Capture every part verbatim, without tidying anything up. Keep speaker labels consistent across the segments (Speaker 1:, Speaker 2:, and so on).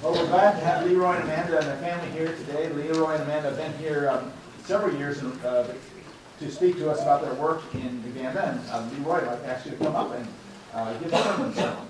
Speaker 1: Well, we're glad to have Leroy and Amanda and their family here today. Leroy and Amanda have been here um, several years uh, to speak to us about their work in Uganda. And uh, Leroy, I'd like to ask you to come up and uh, give a sermon.
Speaker 2: Well,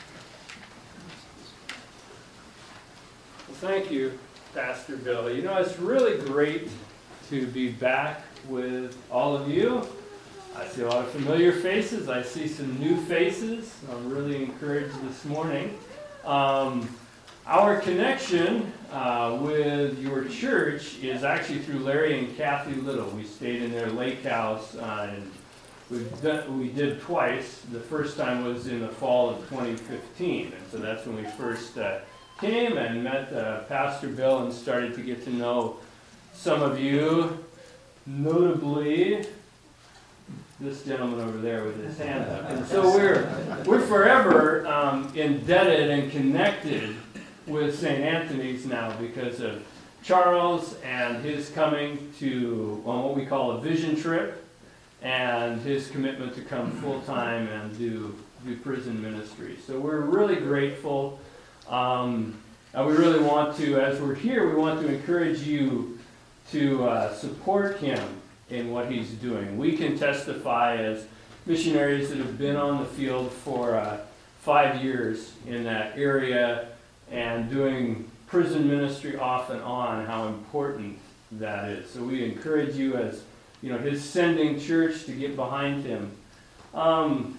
Speaker 2: thank you, Pastor Bill. You know, it's really great to be back with all of you. I see a lot of familiar faces. I see some new faces. I'm really encouraged this morning. Um, our connection uh, with your church is actually through Larry and Kathy Little. We stayed in their lake house, uh, and we've done, we did twice. The first time was in the fall of twenty fifteen, and so that's when we first uh, came and met uh, Pastor Bill and started to get to know some of you, notably this gentleman over there with his hand up. And so we're we're forever um, indebted and connected with Saint Anthony's now because of Charles and his coming to on what we call a vision trip and his commitment to come full-time and do, do prison ministry. So we're really grateful. Um, and we really want to, as we're here, we want to encourage you to uh, support him in what he's doing. We can testify as missionaries that have been on the field for uh, five years in that area and doing prison ministry off and on, how important that is. So we encourage you as, you know, his sending church to get behind him. Um,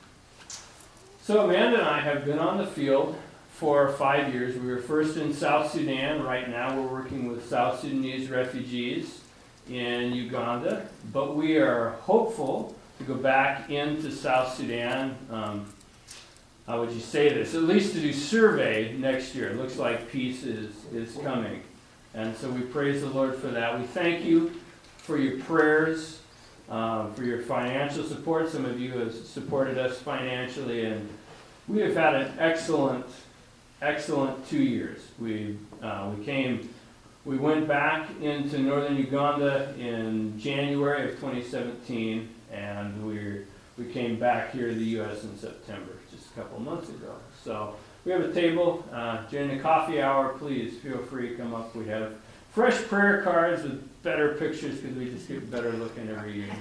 Speaker 2: so Amanda and I have been on the field for five years. We were first in South Sudan. Right now we're working with South Sudanese refugees in Uganda, but we are hopeful to go back into South Sudan. Um, how would you say this? At least to do survey next year. It looks like peace is, is coming. And so we praise the Lord for that. We thank you for your prayers, um, for your financial support. Some of you have supported us financially, and we have had an excellent, excellent two years. We uh, we came, we went back into northern Uganda in January of twenty seventeen, and we we came back here to the U S in September, just a couple months ago. So we have a table uh, during the coffee hour. Please feel free to come up. We have fresh prayer cards with better pictures because we just get better looking every year.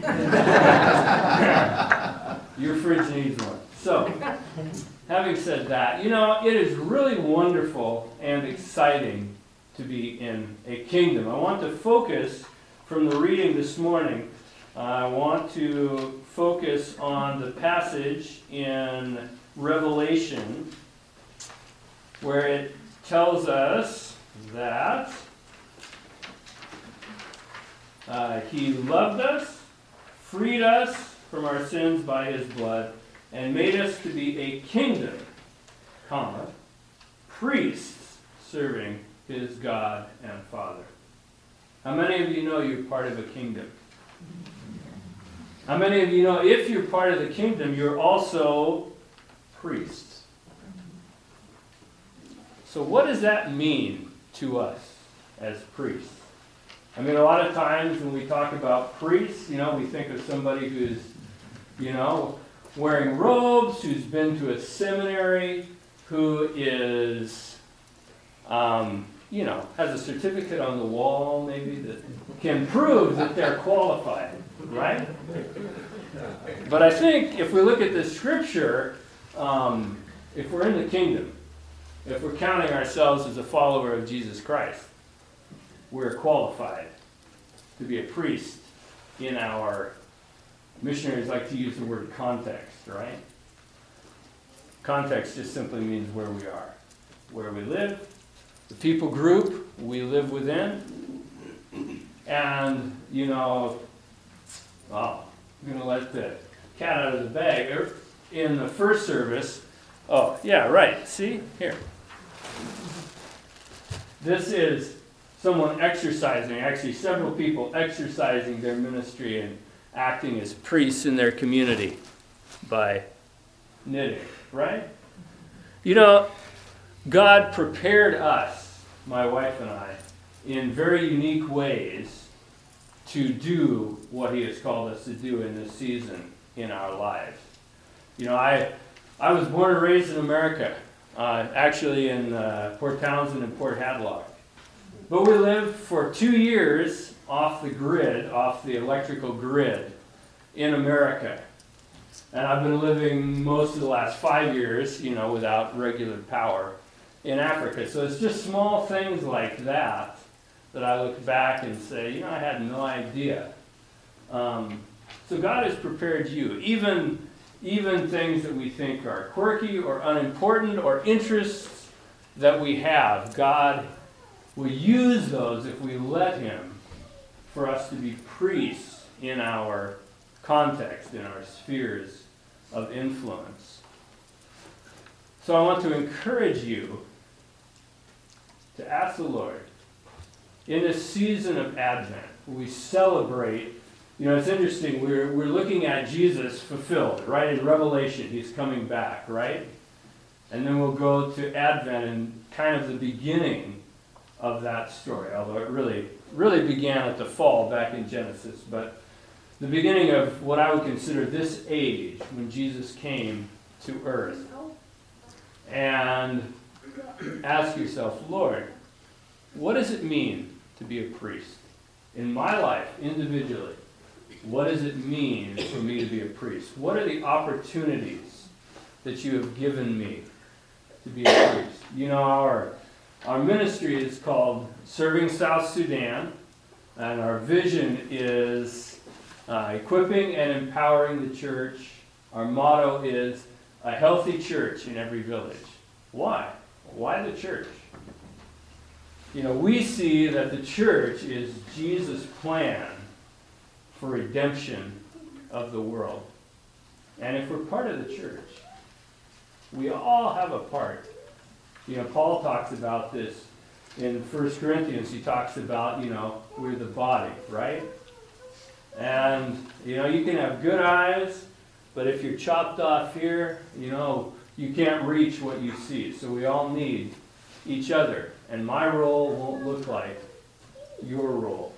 Speaker 2: Your fridge needs one. So, having said that, you know, it is really wonderful and exciting to be in a kingdom. I want to focus from the reading this morning. Uh, I want to focus on the passage in Revelation where it tells us that uh, he loved us, freed us from our sins by his blood, and made us to be a kingdom, comma, priests serving his God and Father. How many of you know you're part of a kingdom? How many of you know if you're part of the kingdom, you're also priests? So what does that mean to us as priests? I mean, a lot of times when we talk about priests, you know, we think of somebody who's, you know, wearing robes, who's been to a seminary, who is, um, you know, has a certificate on the wall maybe that can prove that they're qualified, right? But I think if we look at the scripture, um, if we're in the kingdom, if we're counting ourselves as a follower of Jesus Christ, we're qualified to be a priest in our, missionaries like to use the word context, right? Context just simply means where we are, where we live, the people group we live within, and, you know, well, I'm going to let the cat out of the bag. In the first service, oh, yeah, right, see, here. This is someone exercising, actually several people exercising their ministry and acting as priests in their community by knitting, right? You know, God prepared us, my wife and I, in very unique ways to do what he has called us to do in this season in our lives. You know, I I was born and raised in America. uh, actually in uh, Port Townsend and Port Hadlock. But we lived for two years off the grid, off the electrical grid in America. And I've been living most of the last five years, you know, without regular power in Africa. So it's just small things like that that I look back and say, you know, I had no idea. Um, so God has prepared you. Even, even things that we think are quirky or unimportant or interests that we have, God will use those if we let Him for us to be priests in our context, in our spheres of influence. So I want to encourage you to ask the Lord, in this season of Advent, we celebrate, you know, it's interesting, we're, we're looking at Jesus fulfilled, right? In Revelation, He's coming back, right? And then we'll go to Advent and kind of the beginning of that story, although it really, really began at the fall back in Genesis, but the beginning of what I would consider this age when Jesus came to earth. And ask yourself, Lord, what does it mean to be a priest? In my life, individually, what does it mean for me to be a priest? What are the opportunities that you have given me to be a priest? You know, our, our ministry is called Serving South Sudan, and our vision is Uh, equipping and empowering the church. Our motto is a healthy church in every village. Why? Why the church? You know, we see that the church is Jesus' plan for redemption of the world. And if we're part of the church, we all have a part. You know, Paul talks about this in First Corinthians. He talks about, you know, we're the body, right? And, you know, you can have good eyes, but if you're chopped off here, you know, you can't reach what you see. So we all need each other. And my role won't look like your role.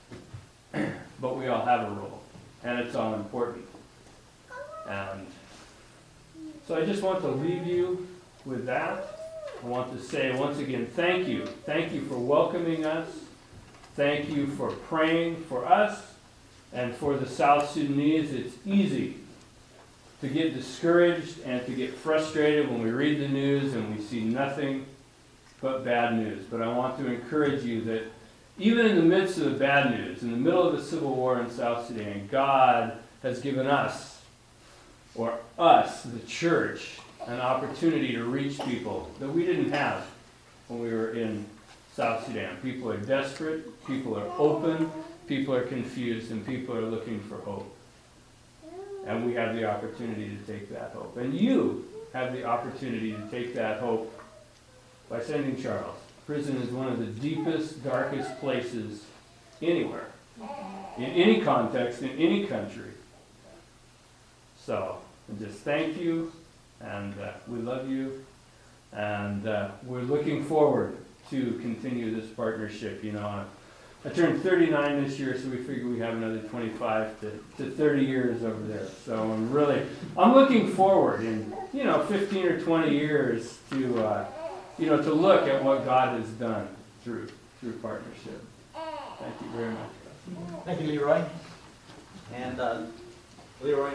Speaker 2: But we all have a role. And it's all important. And so I just want to leave you with that. I want to say once again, thank you. Thank you for welcoming us. Thank you for praying for us. And for the South Sudanese, it's easy to get discouraged and to get frustrated when we read the news and we see nothing but bad news. But I want to encourage you that even in the midst of the bad news, in the middle of the civil war in South Sudan, God has given us, or us, the church, an opportunity to reach people that we didn't have when we were in South Sudan. People are desperate, people are open, people are confused, and people are looking for hope. And we have the opportunity to take that hope. And you have the opportunity to take that hope by sending Charles. Prison is one of the deepest, darkest places anywhere, in any context, in any country. So, just thank you, and uh, we love you, and uh, we're looking forward to continue this partnership. You know, I turned thirty-nine this year, so we figure we have another twenty-five to, to thirty years over there. So I'm really, I'm looking forward in, you know, fifteen or twenty years to, uh, you know, to look at what God has done through, through partnership. Thank you very much.
Speaker 1: Thank you, Leroy. And uh, Leroy